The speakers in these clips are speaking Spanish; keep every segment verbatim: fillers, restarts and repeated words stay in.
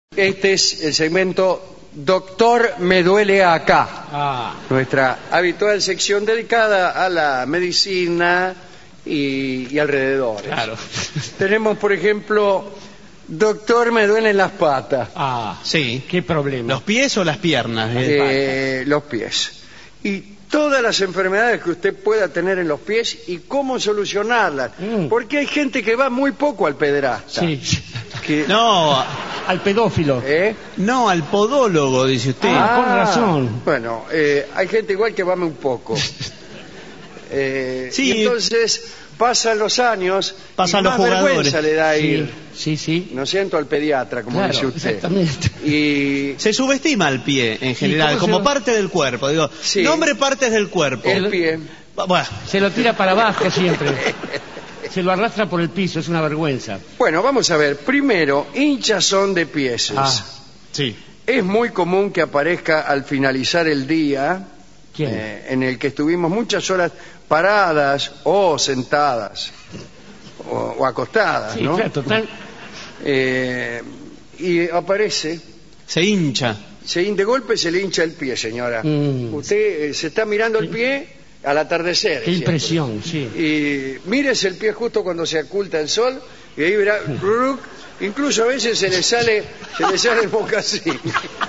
Este es el segmento Doctor Me Duele Acá, Ah. nuestra habitual sección dedicada a la medicina y, y alrededores. Claro. Tenemos, por ejemplo, Doctor Me Duelen las patas. Ah, Sí. qué problema. ¿Los pies o las piernas? Eh, los pies. Y todas las enfermedades que usted pueda tener en los pies y cómo solucionarlas. Mm. Porque hay gente que va muy poco al pederasta. Sí, Que, No, al pedófilo. ¿eh? no, al podólogo, dice usted. Ah, con razón. Bueno, eh, hay gente igual que va muy poco. Eh, Sí. y entonces pasan los años Pasan y los más jugadores. vergüenza le da Sí, ir, sí, sí. no siento al pediatra, como Claro, dice usted. exactamente. Y Se subestima el pie en general, cómo se como lo- parte del cuerpo. Digo, Sí. nombre partes del cuerpo. el pie. Bueno, Se lo tira para abajo siempre. Se lo arrastra por el piso, es una vergüenza. Bueno, vamos a ver. Primero, hinchazón de pies. Ah, sí. Es muy común que aparezca al finalizar el día, ¿quién? eh, en el que estuvimos muchas horas paradas o sentadas o, o acostadas, sí, ¿no? claro, total. Eh, y aparece, Se hincha. se, de golpe se le hincha el pie, señora. Mm. Usted eh, se está mirando el pie al atardecer. Qué siempre. impresión, sí. Y mírese el pie justo cuando se oculta el sol y ahí verá, ruc, incluso a veces se le sale, se le sale el mocasín.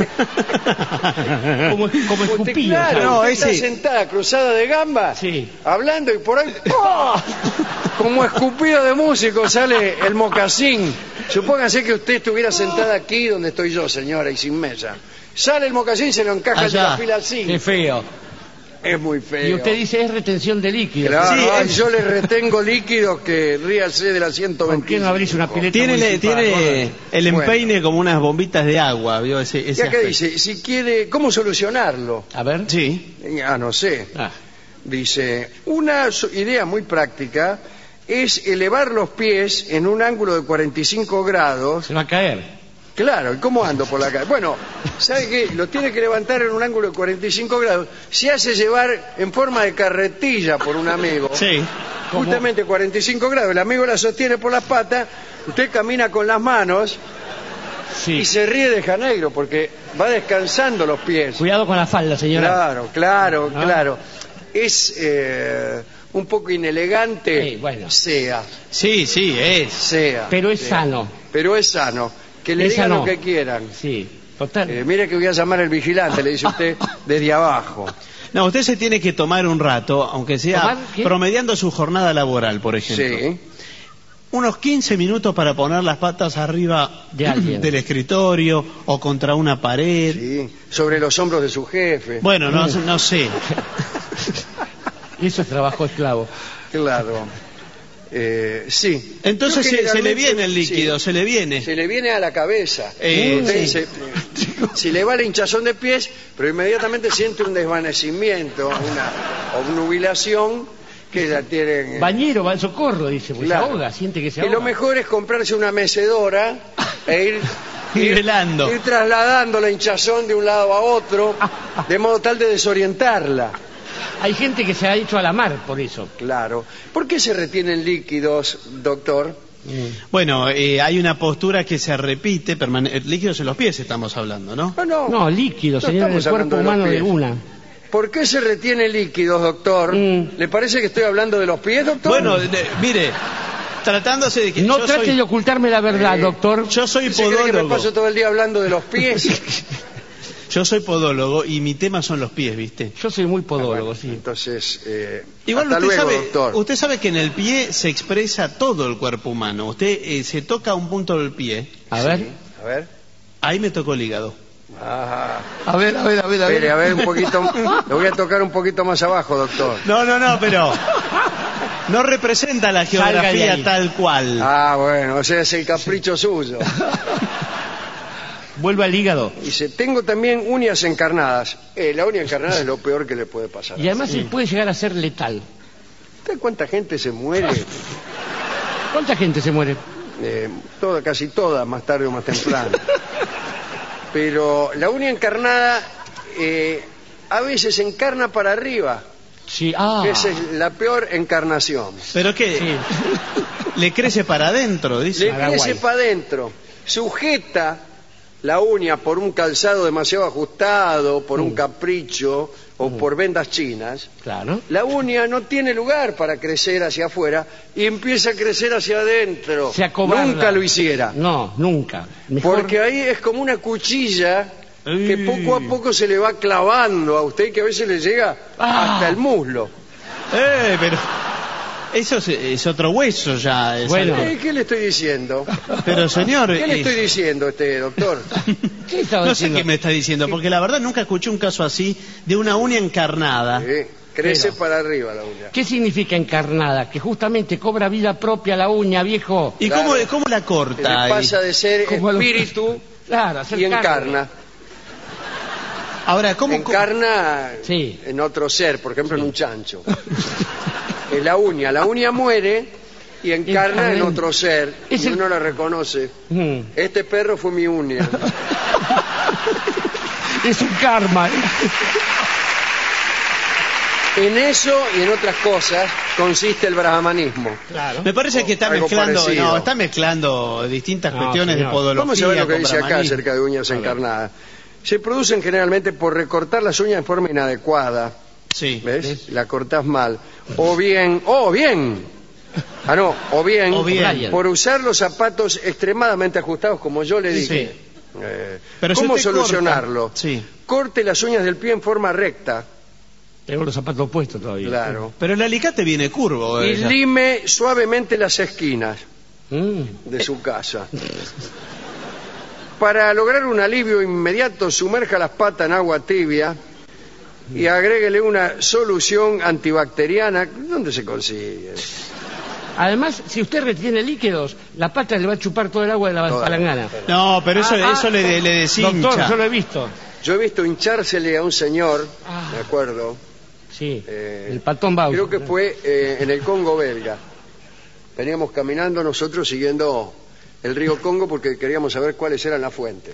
Como, como Usted, escupido. claro, ¿sabes? No, usted ese- está sentada cruzada de gamba, Sí. hablando y por ahí, ¡oh! Como escupido de músico sale el mocasín. Supóngase que usted estuviera sentada aquí donde estoy yo, señora, y sin mesa. Sale el mocasín y se lo encaja en Allá. la fila así. Qué feo. Es muy feo. Y usted dice es retención de líquidos. Claro, Sí, ay, es- yo le retengo líquidos que ríase de la ciento ¿Por qué veinticinco. no abrís una pileta Tiene, municipal? tiene el Bueno. empeine como unas bombitas de agua. ¿Vio? Ese, ese Ya que aspecto. dice, si quiere, ¿cómo solucionarlo? A ver. Sí. Ah, no sé. Ah, Dice, una so- idea muy práctica es elevar los pies en un ángulo de cuarenta y cinco grados. se va a caer. Claro, ¿y cómo ando por la calle? Bueno, ¿sabe qué? Lo tiene que levantar en un ángulo de cuarenta y cinco grados. Se hace llevar en forma de carretilla por un amigo. Sí. Justamente cuarenta y cinco grados. El amigo la sostiene por las patas. Usted camina con las manos Sí. y se ríe de Janeiro porque va descansando los pies. Cuidado con la falda, señora. Claro, claro, Ah. claro. Es eh, un poco inelegante, Sí, bueno. sea, Sí, sí, es. sea. Pero es sea. sano. Pero es sano. Que le Es digan sano. lo que quieran. Sí, total. Eh, mire que voy a llamar al vigilante, le dice usted desde abajo. No, usted se tiene que tomar un rato, aunque sea ¿Tomar qué? promediando su jornada laboral, por ejemplo. Sí. Unos quince minutos para poner las patas arriba De alguien. del escritorio o contra una pared. Sí, sobre los hombros de su jefe. Bueno, no, no sé. Eso es trabajo esclavo. Claro. Eh, sí. Entonces Yo se, se le generalmente- viene el líquido, sí, se le viene. se le viene a la cabeza. Eh, Usted sí. dice, eh, si le va el hinchazón de pies, pero inmediatamente siente un desvanecimiento, una obnubilación que la tienen. eh, Bañero, va al socorro, dice. Pues Claro. se ahoga, siente que se Y ahoga. lo mejor es comprarse una mecedora e ir, Nivelando. ir trasladando la hinchazón de un lado a otro, de modo tal de desorientarla. Hay gente que se ha hecho a la mar por eso. Claro. ¿Por qué se retienen líquidos, doctor? Bueno, eh, hay una postura que se repite, permane- líquidos en los pies estamos hablando, ¿no? No, no. No, líquido, No señor, del estamos hablando cuerpo de los humano de pies. una. ¿Por qué se retiene líquidos, doctor? Mm. ¿Le parece que estoy hablando de los pies, doctor? Bueno, de- mire, tratándose de que No yo trate soy, de ocultarme la verdad, Eh, doctor. yo soy ¿Se cree que me podólogo. paso todo el día hablando de los pies? Yo soy podólogo y mi tema son los pies, ¿viste? Yo soy muy podólogo, Bueno, sí. Entonces, eh, Igual hasta usted luego, sabe, doctor. usted sabe que en el pie se expresa todo el cuerpo humano. Usted eh, se toca un punto del pie, A ver. Sí, a ver. ahí me tocó el hígado. Ah, A ver, a ver, a ver, espere, a ver un poquito. Lo voy a tocar un poquito más abajo, doctor. No, no, no, pero no representa la Salga de geografía ahí. tal cual. Ah, bueno, o sea, es el capricho suyo. Vuelve al hígado. Dice, tengo también uñas encarnadas. Eh, la uña encarnada es lo peor que le puede pasar. Y además se puede llegar a ser letal. ¿Usted cuánta gente se muere? ¿Cuánta gente se muere? Eh, toda, casi toda, más tarde o más temprano. Pero la uña encarnada eh, a veces encarna para arriba. Sí, ah. Esa es la peor encarnación. ¿Pero qué? Sí. Le crece para adentro, dice. Le Paraguay. crece para adentro, sujeta la uña por un calzado demasiado ajustado, por mm. un capricho o mm. por vendas chinas, claro. la uña no tiene lugar para crecer hacia afuera y empieza a crecer hacia adentro. Se acobarda. Nunca lo hiciera. No, nunca. Mejor... Porque ahí es como una cuchilla que poco a poco se le va clavando a usted y que a veces le llega ah. hasta el muslo. Eh, pero eso es, es otro hueso ya. Es bueno. ¿Qué, ¿Qué le estoy diciendo? Pero señor... ¿Qué le eh... estoy diciendo a este doctor? ¿Qué estaba no diciendo? sé qué me está diciendo, porque la verdad nunca escuché un caso así de una uña encarnada. Sí, crece pero, para arriba la uña. ¿Qué significa encarnada? Que justamente cobra vida propia la uña, viejo. ¿Y claro. cómo, cómo la corta? Le pasa de ser espíritu lo... claro, y encarna. Ahora, ¿cómo encarna sí. en otro ser, por ejemplo sí. en un chancho? Es la uña, la uña muere y encarna Encarna. en otro ser es y el... uno la reconoce. Mm. Este perro fue mi uña. Es un karma. ¿eh? En eso y en otras cosas consiste el brahmanismo. Claro. Me parece que está mezclando, no, está mezclando distintas no, cuestiones señor. de podología. Vamos a ver lo que dice acá acerca de uñas encarnadas. Se producen generalmente por recortar las uñas de forma inadecuada. Sí. ¿Ves? ¿Ves? La cortás mal. O bien, o bien. Ah, no, o bien, o bien. por usar los zapatos extremadamente ajustados, como yo le dije. Sí. Eh, Pero ¿Cómo si solucionarlo? Sí. Corte las uñas del pie en forma recta. Tengo los zapatos puestos todavía. Claro. Pero el alicate viene curvo. Y ella. lime suavemente las esquinas mm. de su casa. Para lograr un alivio inmediato, sumerja las patas en agua tibia y agréguele una solución antibacteriana. ¿Dónde se consigue? Además, si usted retiene líquidos, la pata le va a chupar todo el agua de la palangana. No, pero eso, ah, eso ah, le, le deshincha. Doctor, yo lo he visto. Yo he visto hinchársele a un señor, ah, me acuerdo. Sí, eh, el patón Bauer. Creo que fue eh, en el Congo belga. Veníamos caminando nosotros siguiendo el río Congo porque queríamos saber cuáles eran las fuentes.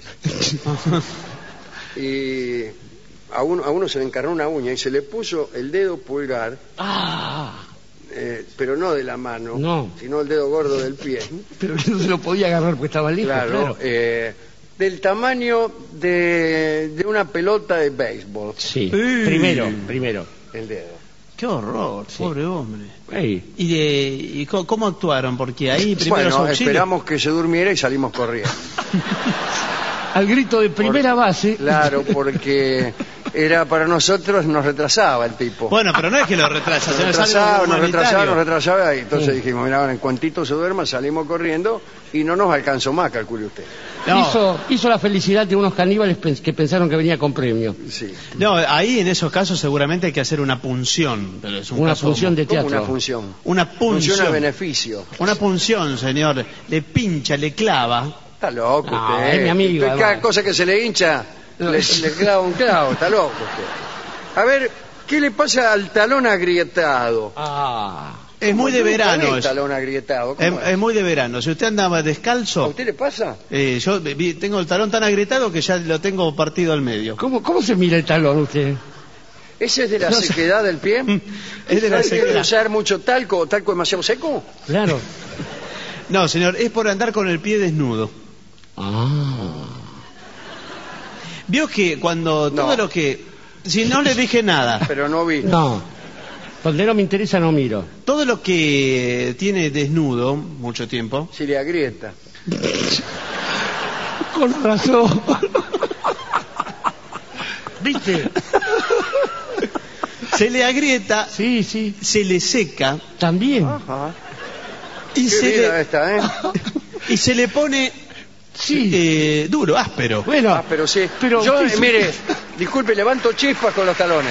Y a uno, a uno se le encarnó una uña y se le puso el dedo pulgar, ah. eh, pero no de la mano, no. sino el dedo gordo del pie. Pero no se lo podía agarrar porque estaba lejos. Claro, claro. Eh, del tamaño de, de una pelota de béisbol. Sí, sí. primero, primero. El dedo. Qué horror, sí. Pobre hombre. Hey. ¿Y, de, y cómo, cómo actuaron? Porque ahí primero bueno, esperamos que se durmiera y salimos corriendo. Al grito de primera Por, base. Claro, porque era para nosotros, nos retrasaba el tipo. Bueno, pero no es que lo retrasa. Nos retrasaba, nos retrasaba, nos retrasaba. Y entonces sí. dijimos, mira, en cuantito se duerma, salimos corriendo y no nos alcanzó más, calcule usted. No. Hizo, hizo la felicidad de unos caníbales que pensaron que venía con premio. Sí. No, ahí en esos casos seguramente hay que hacer una punción. Pero es un una caso función de teatro. ¿Cómo una función? Una punción. Función a beneficio. Una punción, señor. Le pincha, le clava. Está loco no, usted. Es mi amigo. Usted, cada cosa que se le hincha, le, le clava un clavo. Está loco usted. A ver, ¿qué le pasa al talón agrietado? Ah... Es muy de verano eso. Talón agrietado. Es, es? es muy de verano. Si usted andaba descalzo... ¿A usted le pasa? Eh, yo vi, tengo el talón tan agrietado que ya lo tengo partido al medio. ¿Cómo, cómo se mira el talón usted? ¿Ese es de la no sequedad sé. del pie? Es de la sequedad. ¿Hay usar mucho talco o talco demasiado seco? Claro. No, señor, es por andar con el pie desnudo. Ah. Vio que cuando todo no. lo que... Si no le dije nada... Pero no vi. No. Donde no me interesa no miro. Todo lo que tiene desnudo mucho tiempo... Si le agrieta. Con razón. ¿Viste? Se le agrieta. Sí, sí. Se le seca. También. Ajá. Y Qué se vida le... esta, ¿eh? Y se le pone... Sí. Eh, duro, áspero. Bueno. Áspero, sí. Pero yo, eh, mire, disculpe, levanto chispas con los talones.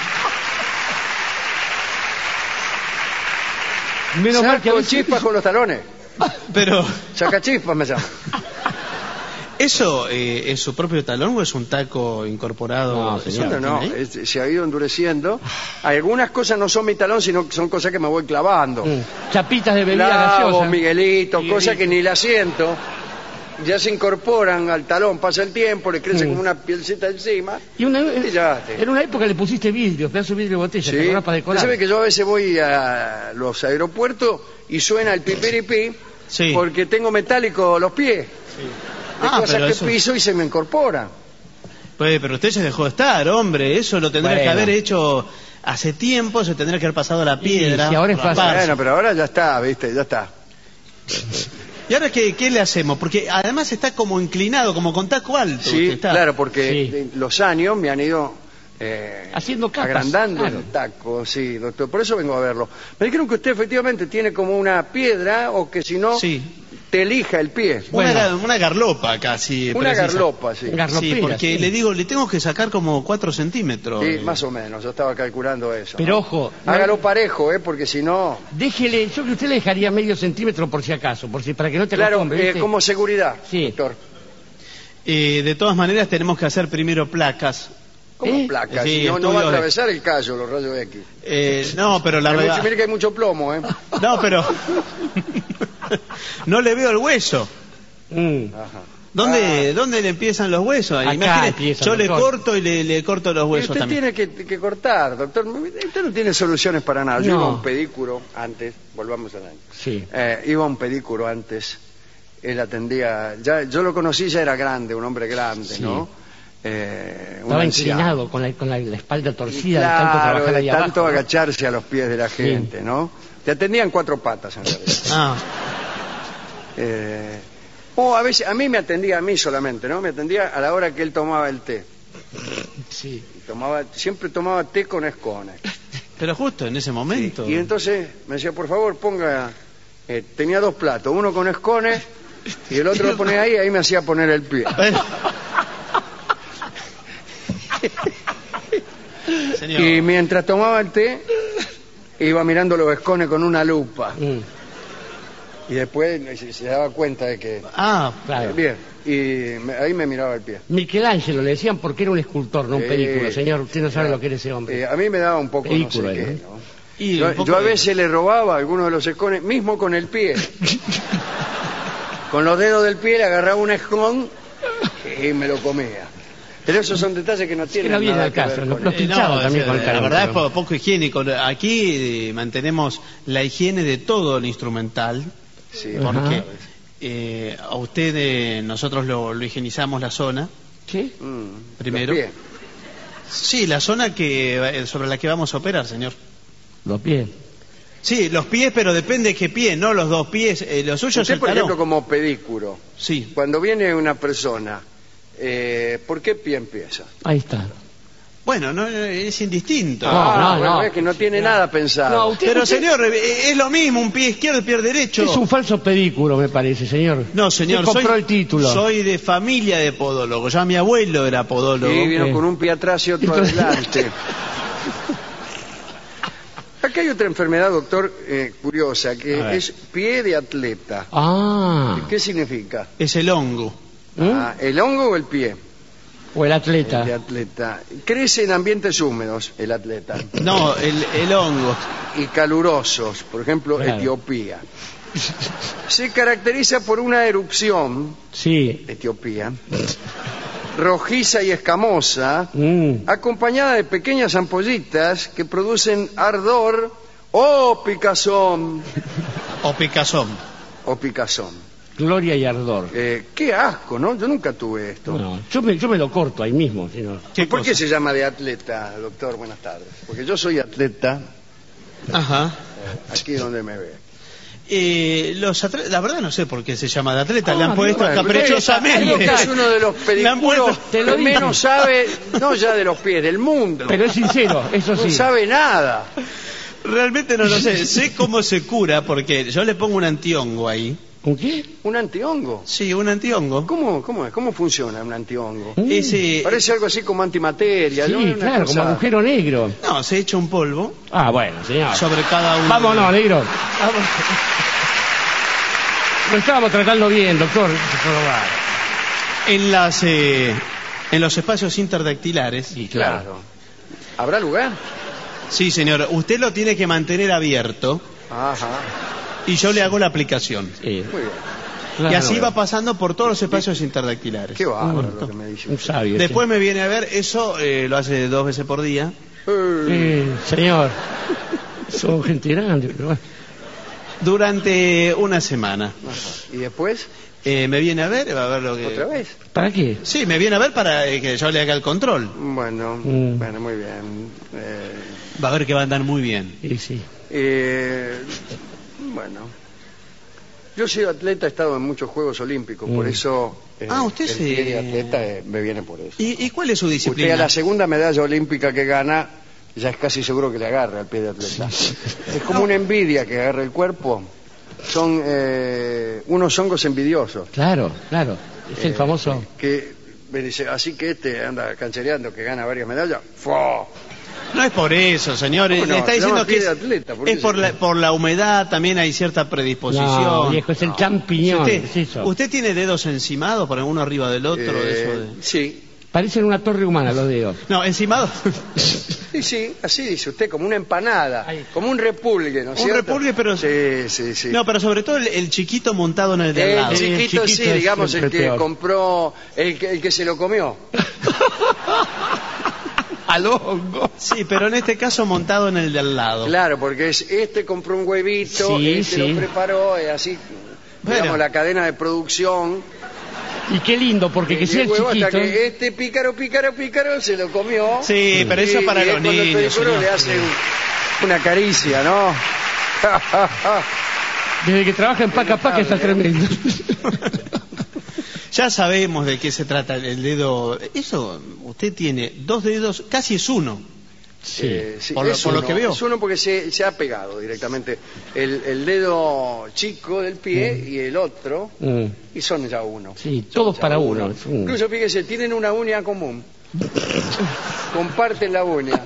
Menos mal que Saco chispas con los talones. Pero... Saca chispas me llama. ¿Eso eh, es su propio talón o es un taco incorporado? No, señor. No, no, es, se ha ido endureciendo. Algunas cosas no son mi talón, sino que son cosas que me voy clavando. Mm. Chapitas de bebida Clavos, gaseosa. Miguelito, Miguelito, cosas que ni la siento. Ya se incorporan al talón, pasa el tiempo, le crece mm. como una pielcita encima. Y una, y ya, en una época le pusiste vidrio, pedazo de vidrio de botella, sí. para decorar. ¿Sabe que yo a veces voy a los aeropuertos y suena el pipiripí sí. porque tengo metálico los pies? Sí. de Ah, cosas pero que eso- piso y se me incorporan. Pues, pero usted se dejó de estar, hombre. Eso lo tendría que Bueno. haber hecho hace tiempo, se tendría que haber pasado la piedra. si ahora es fácil. rasparse. Bueno, pero ahora ya está, ¿viste? Ya está. ¿Y ahora qué, qué le hacemos? Porque además está como inclinado, como con taco alto. Sí, usted está. claro, porque Sí. de- los años me han ido eh, Haciendo capas, agrandando claro. el taco, sí, doctor. Por eso vengo a verlo. Me dijeron que usted efectivamente tiene como una piedra o que si no, Sí. te elija el pie. Una, Bueno. ga- una garlopa casi. Una precisa. garlopa, sí. Gar- Sí, Garlopera, porque sí. le digo, le tengo que sacar como cuatro centímetros. Sí, Eh, más o menos, yo estaba calculando eso. Pero ¿no? ojo, no- Hágalo parejo, ¿eh? Porque si no... Déjele, yo creo que usted le dejaría medio centímetro por si acaso, por si, para que no te Claro, acostumbre, eh, ¿viste? como seguridad, Sí. doctor. eh, de todas maneras tenemos que hacer primero placas. Como ¿Eh? placas, Sí, si no, no va a estudios de- atravesar el callo, los rayos X. Eh, no, pero la Hay verdad... mucho- mire que hay mucho plomo, ¿eh? No, pero... no le veo el hueso. Mm. Ajá. ¿Dónde, ¿Dónde le empiezan los huesos? Acá Imagine, empiezan, yo le doctor. corto y le, le corto los Y huesos usted también. tiene que, que cortar, doctor. Usted no tiene soluciones para nada. Yo No. iba a un pedicuro antes, volvamos al año. Sí. Eh, iba a un pedicuro antes, él atendía, ya yo lo conocí, ya era grande, un hombre grande, Sí. ¿no? Eh, un Estaba anciano. inclinado, con la, con la, la espalda torcida de Claro, tanto trabajar ahí de tanto abajo, ¿no? agacharse a los pies de la gente, ¿no? Te atendían cuatro patas, en realidad. Ah, Eh, o a veces, a mí me atendía a mí solamente, ¿no? Me atendía a la hora que él tomaba el té. Sí. Y tomaba, siempre tomaba té con escones. pero justo en ese momento. Y entonces me decía, por favor, ponga... eh, tenía dos platos, uno con escones y el otro lo ponía ahí, ahí me hacía poner el pie. Bueno. Señor. Y mientras tomaba el té, iba mirando los escones con una lupa. Mm. Y después se, se daba cuenta de que... Ah, Claro. Bien, y me- ahí me miraba el pie. Michelangelo le decían porque era un escultor, no un Eh, película. Señor, usted no sabe lo que era ese hombre. Eh, a mí me daba un poco Película, no sé qué, ¿no? ¿no? y Yo, un poco yo a de- veces le robaba algunos de los escones, mismo con el pie. Con los dedos del pie le agarraba un escón y me lo comía. Pero esos son detalles que no tienen no viene nada al que caso, ver ¿no? con Lo eso. Eh, pinchaba también o sea, con el la carro, verdad es pero- po- poco higiénico. Aquí eh, mantenemos la higiene de todo el instrumental, Sí, porque Ajá. eh, a usted eh, nosotros lo, lo higienizamos la zona. ¿Sí? Mm, Primero. los pies. Sí, la zona que eh, sobre la que vamos a operar, señor. Los pies. Sí, los pies, pero depende de qué pie, no los dos pies. Eh, los suyos Usted, el por talón. ejemplo, como pedícuro, Sí. cuando viene una persona, eh, ¿por qué pie empieza? Ahí está. Bueno, no, es indistinto. No, Ah, no, bueno, no. es que no tiene nada pensado. No, usted- Pero usted- señor, eh, es lo mismo, un pie izquierdo y pie derecho. Es un falso pedículo, me parece, señor. No, señor, Usted compró soy, el título. soy de familia de podólogos. Ya mi abuelo era podólogo. Y vino Eh. con un pie atrás y otro Entonces- adelante. Acá hay otra enfermedad, doctor, eh, curiosa, que A ver. es pie de atleta. Ah. ¿Qué significa? Es el hongo. ¿Mm? Ah, ¿el hongo o el pie? O el El de atleta. atleta. Crece en ambientes húmedos, el atleta. No, el, el hongo. Y calurosos, por ejemplo, Claro. Etiopía. Se caracteriza por una erupción, Sí. Etiopía, rojiza y escamosa, Mm. acompañada de pequeñas ampollitas que producen ardor o picazón. O picazón. O picazón. Gloria y ardor. Eh, qué asco, ¿no? Yo nunca tuve esto. No, yo me, yo me lo corto ahí mismo, señor. ¿Qué ¿Por qué cosa? se llama de atleta, doctor? Buenas tardes. Porque yo soy atleta, Ajá. aquí donde me ve. Eh, los atle- la verdad no sé por qué se llama de atleta. Le Ah, han puesto Bueno, caprichosamente. creo que es uno de los Le han pedicuros puesto- Te lo que digo. menos sabe, no ya de los pies, del mundo. Pero es sincero, eso No sí. sabe nada. Realmente no lo sé. Sé cómo se cura porque yo le pongo un antihongo ahí. ¿Con qué? ¿Un antihongo? Sí, un antihongo. ¿Cómo, cómo, es? ¿Cómo funciona un antihongo? Mm. Ese, Parece algo así como antimateria. ¿no? Sí, Una claro, cosa- como agujero negro. no, se echa un polvo Ah, bueno, señor. sobre cada uno. Vámonos, negro. Lo estábamos tratando bien, doctor. En las eh, en los espacios interdactilares. Sí, claro. Claro. ¿Habrá lugar? Sí, señor. Usted lo tiene que mantener abierto Ajá. y yo le hago la aplicación. Sí, Muy bien. claro. Y así va pasando por todos los espacios interdactilares. Qué bárbaro Mm, lo que me dice. Un usted. sabio. Después me viene a ver, eso eh, lo hace dos veces por día. Eh, Sí, señor. Son gente grande, pero bueno. Durante una semana. Ajá. ¿Y después? Eh, me viene a ver, va a ver lo que... ¿Otra vez? ¿Para qué? Sí, me viene a ver para eh, que yo le haga el control. Bueno, Mm. bueno, muy bien. Eh, Va a ver que va a andar muy bien. Sí, sí. eh, bueno. Yo he sido atleta, he estado en muchos Juegos Olímpicos, por Mm. eso eh, Ah, usted el sí. pie de atleta eh, me viene por eso. ¿Y, y cuál es su Usted disciplina? a la segunda medalla olímpica que gana, ya es casi seguro que le agarra al pie de atleta. Es como una envidia que agarra el cuerpo. Son eh, unos hongos envidiosos. Claro, claro. Es el Eh, famoso... Que me dice, así que este anda canchereando que gana varias medallas. ¡Fua! No es por eso, señor. ¿Cómo no? Está Se llama diciendo que pie es, de atleta, ¿por qué es por, se la, llama? por la humedad, también hay cierta predisposición. No, viejo, es el champiñón. usted, es eso. ¿Usted tiene dedos encimados, por uno arriba del otro? Eh, Eso de- Sí, Parecen una torre humana los dedos. No, encimados. sí, sí, así dice usted, como una empanada, Ahí. como un repulgue, ¿no es Un cierto? repulgue, pero- Sí, sí, sí. No, pero sobre todo el, el chiquito montado en el de al el lado. sí. chiquito, el sí, chiquito es digamos, el siempre que peor. compró, el que, el que se lo comió. Al hongo. Sí, pero en este caso montado en el de al lado. Claro, porque es, este compró un huevito, Sí, este sí. lo preparó, y así, Bueno. digamos, la cadena de producción. Y qué lindo, porque que Y sea el el huevo chiquito... hasta que este pícaro, pícaro, pícaro se lo comió. Sí, pero eso Y- para y los cuando el niños, pedicuro señor. le hace una caricia, ¿no? Desde que trabaja en Paca Paca está tremendo. Ya sabemos de qué se trata el dedo. Eso, usted tiene dos dedos, casi es uno. Sí. Eh, sí, Por lo- es por lo uno, que veo. Es uno porque se, se ha pegado directamente el, el dedo chico del pie y el otro, Mm. y son ya uno. Sí, Son todos ya para uno. Es un- Incluso fíjese, tienen una uña común. Comparten la uña.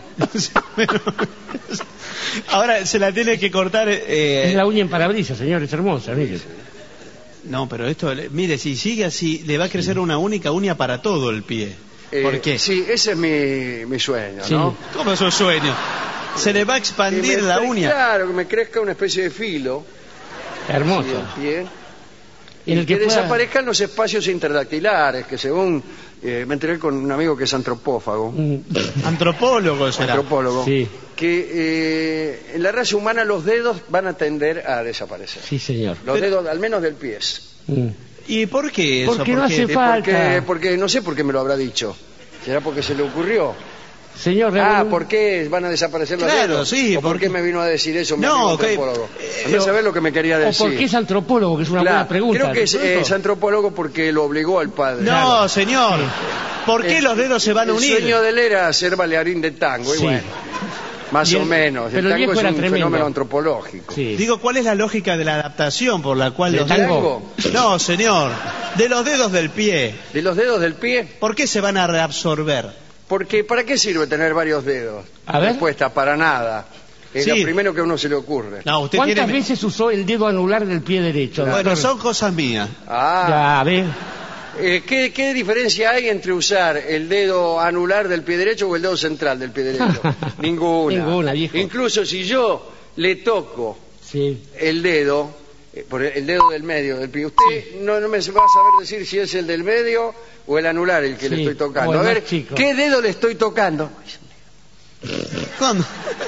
Ahora se la tiene que cortar. eh, Es la uña en parabrisas, señor, es hermosa, mire. No, pero esto, le- mire, si sigue así, le va a crecer una única uña para todo el pie. Eh, ¿Por qué? Sí, ese es mi, mi sueño, Sí. ¿no? ¿Cómo es su sueño? Se le va a Que expandir me la cre- uña. Claro, que me crezca una especie de filo Hermoso. en el pie. En Y el que, que pueda- desaparezcan los espacios interdactilares, que según eh, me enteré con un amigo que es antropófago, Mm. Antropólogo será. antropólogo, Sí, que eh, en la raza humana los dedos van a tender a desaparecer. sí, señor. Los Pero- dedos, al menos del pie. Mm. ¿Y por qué eso? Porque no ¿Por qué? hace Eh, falta. Porque, porque no sé por qué me lo habrá dicho. ¿Será porque se le ocurrió? Señor, Ah, revolu- ¿por qué van a desaparecer los Claro, dedos? sí, ¿O por porque- qué me vino a decir eso mi No, amigo que- antropólogo? eh, Andá a saber lo que me quería o decir. porque es antropólogo, que es una Claro, buena pregunta. creo que es, ¿De pronto? es antropólogo porque lo obligó al padre. No, señor. ¿Por qué El- los dedos se van a El unir? sueño de él era ser bailarín de tango, y Sí. bueno, más Y o el- menos. El pero el tango viejo es era un tremendo. fenómeno antropológico. Sí. Digo, ¿cuál es la lógica de la adaptación por la cual ¿Del los tango? dedos... No, señor. De los dedos del pie. De los dedos del pie, ¿Por qué se van a reabsorber? porque ¿para qué sirve tener varios dedos? A ver. Respuesta, para nada. Es Sí. lo primero que a uno se le ocurre. No, usted ¿Cuántas tiene... veces usó el dedo anular del pie derecho? Bueno, doctor? son cosas mías. Ah, Ya, ve. eh, ¿qué, ¿qué diferencia hay entre usar el dedo anular del pie derecho o el dedo central del pie derecho? Ninguna. Ninguna, viejo. Incluso si yo le toco Sí. el dedo, eh, por el, el dedo del medio del pie, usted no, no me va a saber decir si es el del medio o el anular el que Sí, le estoy tocando. o el A más ver, chico. ¿qué dedo le estoy tocando? ¿Cuándo?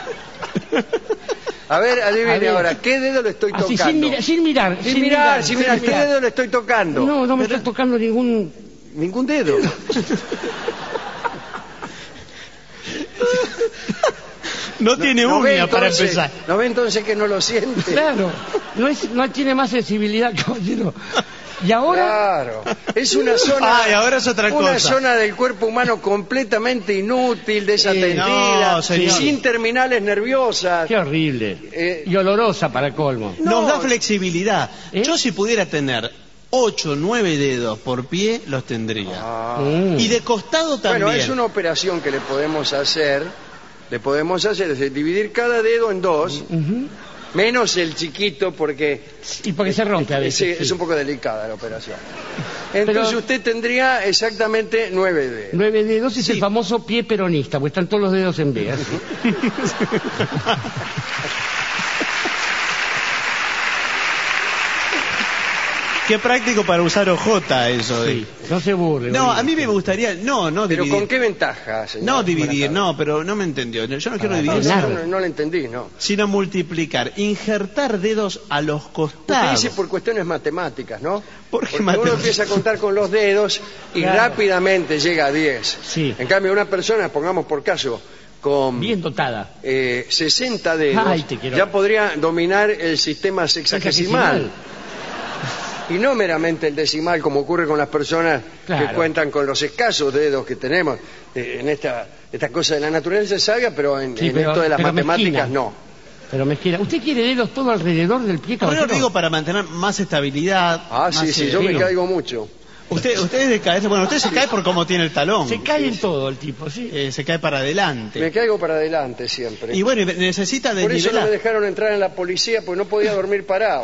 A ver, adivine A ver. ahora, ¿qué dedo le estoy Así, tocando? sin, mira- sin mirar. Sin mirar, sin mirar, ¿qué dedo le estoy tocando? No, no me está tocando ningún... Ningún dedo. No tiene ¿No ve uña para entonces- empezar. ¿No ve entonces que no lo siente? Claro, no, es, no tiene más sensibilidad, caballero. Y ahora... Claro, es una zona, Ay, ahora es otra una cosa. zona del cuerpo humano completamente inútil, desatendida, no, señor. sin terminales nerviosas. Qué horrible. Eh, Y olorosa para colmo. No. Nos da flexibilidad. ¿Eh? Yo si pudiera tener ocho, nueve dedos por pie, los tendría. Ah. Mm. Y de costado también. Bueno, es una operación que le podemos hacer, le podemos hacer, es decir, dividir cada dedo en dos, Ujú. menos el chiquito porque Y porque se rompe a sí, veces. es sí. un poco delicada la operación. Entonces Pero- usted tendría exactamente nueve dedos. Nueve dedos es Sí. el famoso pie peronista, pues están todos los dedos en B. así. qué práctico para usar ojota eso. Sí, no se burle. No, boludo. a mí me gustaría, no, no ¿Pero dividir. con qué ventaja, señor? No dividir, Buenas no, pero no me entendió. Yo no quiero Para dividir, tardes. Nada. No, no, no le entendí, no. sino multiplicar, injertar dedos a los Usted costados. dice por cuestiones matemáticas, ¿no? ¿Por qué Porque uno matemáticas? empieza a contar con los dedos y Claro. rápidamente llega a diez. Sí. En cambio, una persona, pongamos por caso, con Bien dotada. eh, sesenta dedos, Ay, te quiero. ya podría dominar el sistema sexagesimal. Y no meramente el decimal, como ocurre con las personas Claro. que cuentan con los escasos dedos que tenemos. Eh, en esta, esta cosa de la naturaleza es sabia, pero en, Sí, en pero- esto de las pero matemáticas mezquina. no. Pero mezquina. ¿Usted quiere dedos todo alrededor del pie, Pero caballero? yo digo para mantener más estabilidad. Ah, más, sí, sí, eh, yo me fino. caigo mucho. Usted, usted es de caerse, bueno, usted se cae por cómo tiene el talón. Se cae en todo el tipo, ¿sí? Eh, se cae para adelante. Me caigo para adelante siempre. Y bueno, y necesita Por eso no desnivelar. me dejaron entrar en la policía, porque no podía dormir parado.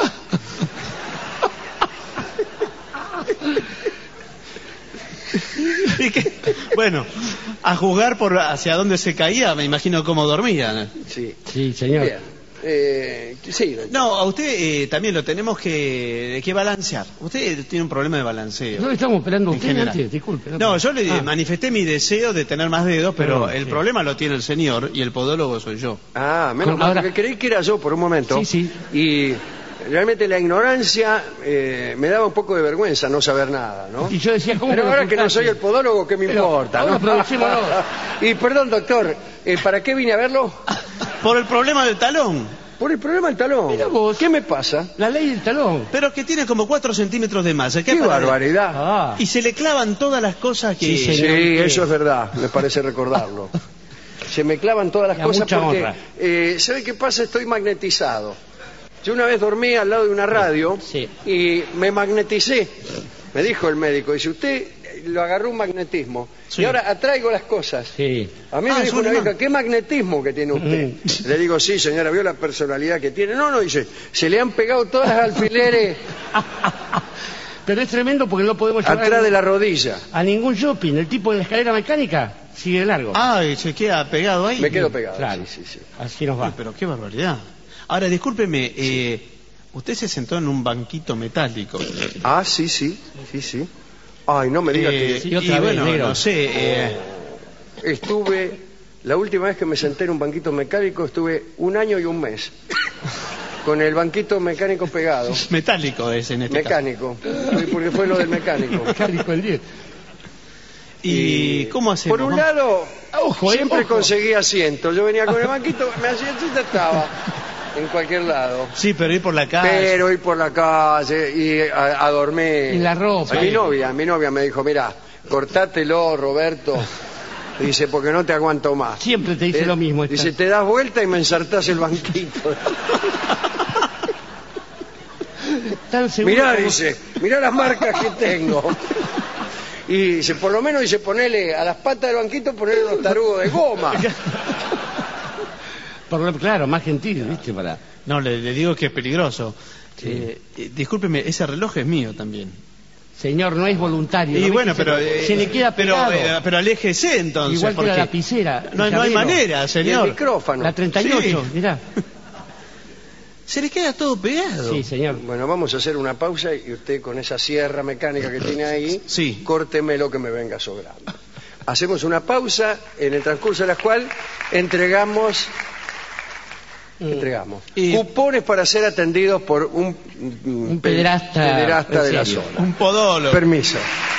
Y que- bueno, a juzgar por hacia dónde se caía, me imagino cómo dormía. Sí. Sí, señor. Bien. Eh, sí, No, a usted eh, también lo tenemos que, que balancear. Usted tiene un problema de balanceo. No estamos esperando a en usted general. antes, disculpe. No, yo le Ah, manifesté mi deseo de tener más dedos, pero Perdón, el sí. problema lo tiene el señor y el podólogo soy yo. Ah, menos Con- mal, ahora- porque creí que era yo por un momento. Sí, sí. Y realmente la ignorancia eh, me daba un poco de vergüenza no saber nada, ¿no? Y yo decía, ¿cómo Pero me ahora que no ocultaste? soy el podólogo, ¿qué me Pero importa? ahora ¿no? aprovechémoslo. Y perdón, doctor, eh, ¿para qué vine a verlo? Por el problema del talón, Por el problema del talón. Mira vos. ¿Qué me pasa? La ley del talón. pero que tiene como cuatro centímetros de más. se cae ¡Qué para- barbaridad! Ah. Y se le clavan todas las cosas que... Sí, Sí, señor. eso es verdad, me parece recordarlo. Se me clavan todas las Y a cosas mucha porque, honra. eh, ¿sabe qué pasa? Estoy magnetizado. Yo una vez dormí al lado de una radio Sí. y me magneticé. Me dijo el médico, dice, usted lo agarró un magnetismo Sí. y ahora atraigo las cosas. Sí. A mí Ah, me es dijo un una imán. vieja, ¿qué magnetismo que tiene usted? Mm. Le digo, sí, señora, ¿vio la personalidad que tiene? No, no, dice, se le han pegado todas las alfileres Pero es tremendo porque no podemos llevar atrás de la rodilla. a ningún shopping. El tipo de la escalera mecánica sigue de largo. Ah, y se queda pegado ahí. Me quedo pegado. Claro. Sí, sí, sí. Así nos Uy, va. pero qué barbaridad. Ahora, discúlpeme, eh, usted se sentó en un banquito metálico. Ah, sí, sí, sí, sí. Ay, no me diga Eh, Sí, y otra vez, bueno, negro. no sé, eh, que estuve, la última vez que me senté en un banquito mecánico, estuve un año y un mes. Con el banquito mecánico pegado. metálico es en este Mecánico. Porque fue lo del mecánico. Mecánico en diez. caso. ¿Y cómo hacemos? Por un lado, Ojo, eh, siempre ojo. conseguía asiento. Yo venía con el banquito, me hacía y ya estaba en cualquier lado. Sí, pero ir por la calle. Pero ir por la calle y a, a dormir. Y la ropa. A mi novia, mi novia me dijo, mira, cortátelo, Roberto. Dice, porque no te aguanto más. Siempre te dice Eh, lo mismo. esta. Dice, te das vuelta y me ensartás el banquito. Tan seguro Mirá, como- dice, mirá las marcas que tengo. Y dice, por lo menos dice, ponele a las patas del banquito, ponele unos tarugos de goma. Por lo- claro, más gentil, ¿viste? Para... No, le, le digo que es peligroso. Eh, eh, discúlpeme, ese reloj es mío también. Señor, no es voluntario. Y ¿no? bueno, Se- pero... eh, se le queda pero, pegado. eh, pero aléjese entonces. Igual que la porque lapicera. No, el no hay llavero. manera, Y el señor. micrófono. La treinta y ocho, Sí. mirá. Se le queda todo pegado. Sí, señor. Bueno, vamos a hacer una pausa y usted con esa sierra mecánica que tiene ahí, Sí. córteme lo que me venga sobrando. Hacemos una pausa en el transcurso de la cual entregamos entregamos Y- cupones para ser atendidos por un, Un pederasta pederasta de la en serio. zona. Un podólogo. Permiso.